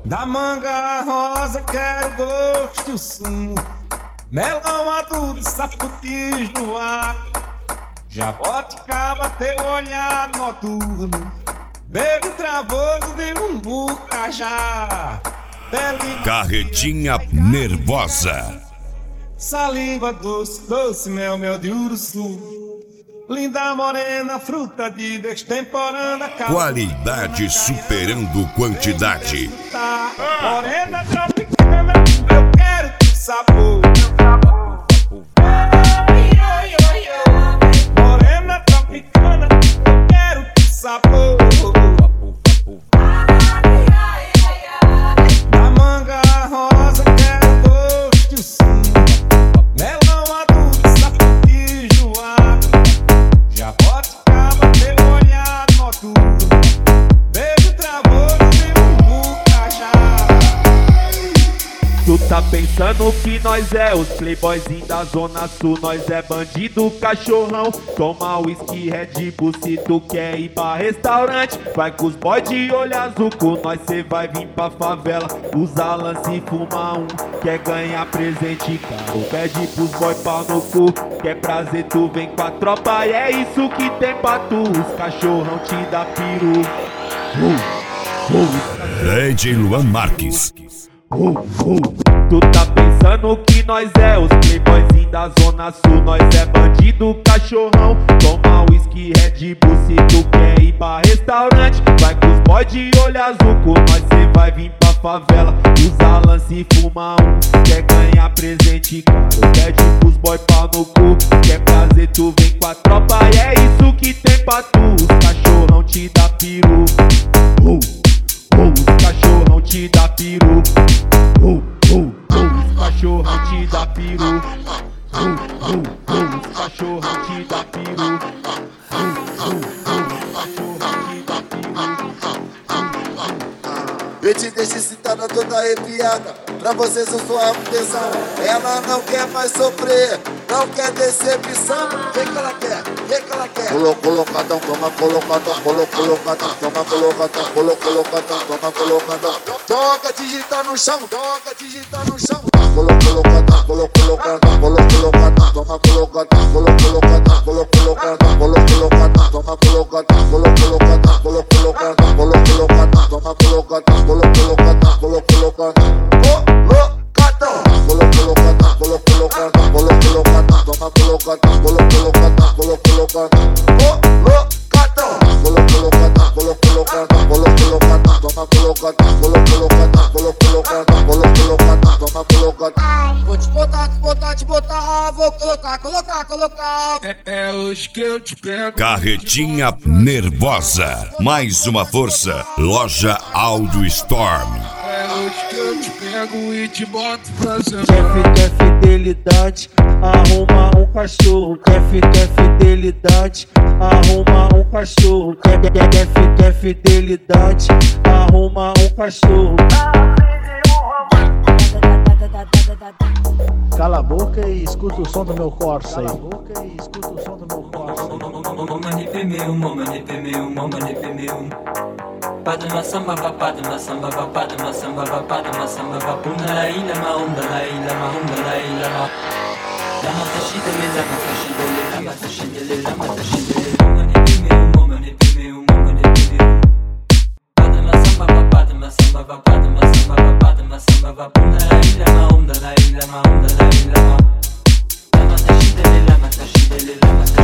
Da manga rosa quero gosto e o sumo, melão maduro e saputis no ar. Jaboticaba teu olhar noturno, beijo travoso de um bucajá. Carretinha nervosa. Saliva doce, doce mel, mel de uruçu. Linda morena, fruta de destemporânea. Qualidade superando quantidade. Morena tropicana, eu quero teu sabor. Morena tropicana, eu quero teu sabor. Da manga rosa quero gosto e o sumo, melão maduro, saputis no ar. Jaboticaba teu olhar noturno, beijo travoso de um bucajá. Tu tá pensando que nós é os playboyzinhos da zona sul, nós é bandido, cachorrão. Toma whisky, Red Bull, se tu quer ir pra restaurante, vai com os boy de olho azul, com nós cê vai vir pra favela. Usa lance e fuma um, quer ganhar presente caro, pede pros boy pau no cu. Quer prazer tu vem com a tropa e é isso que tem pra tu. Os cachorrão te dá peru. DJ Luan Marques. Tu tá pensando que nós é os playboyzinhos da zona sul, nós é bandido, cachorrão. Toma whisky, Red Bull, se tu quer ir pra restaurante, vai com os boy de olho azul, com nós cê vai vir pra favela. Usa lance e fuma um, quer ganhar presente caro, pede pros boy pau no cu. Quer prazer tu vem com a tropa e é isso que tem pra tu. Os cachorrão te dá peru. Os cachorrão te dá peru. Os cachorrão te dá peru. Os cachorrão te dá peru. Eu te deixo excitada toda arrepiada, pra vocês eu sou a tesão. Ela não quer mais sofrer, não quer decepção. Vem que ela quer, vem que ela quer. Colocadão, toma colocadão, colocadão, toma colocadão, colocadão, toma colocadão. Toca, digita no chão, toca, digita no chão. Colocadão, colocadão, colocadão, toma colocadão, colocadão, colocadão, colocadão, toma colocadão, colocadão, colocadão, colocadão, toma colocadão. Vou te botar, vou colocar. É hoje que eu te pego. Carretinha nervosa. Mais uma força. Loja Audio Storm. É hoje que eu te pego e te boto pra cima. Quer fidelidade, arruma um cachorro. Quer fidelidade, arruma um cachorro. Quer fidelidade, arruma um cachorro. Cala a boca e escuta o som do meu Corsa aí. Padma samba va padma samba va padma samba va padma samba va punda la ila ma onda la ila ma onda la ila ma la matashide le la matashide le la matashide le la matashide le mama ne pime padma samba va padma samba va padma samba va padma samba va punda la ila ma onda la ila ma onda la ila ma la matashide le la matashide le la matashide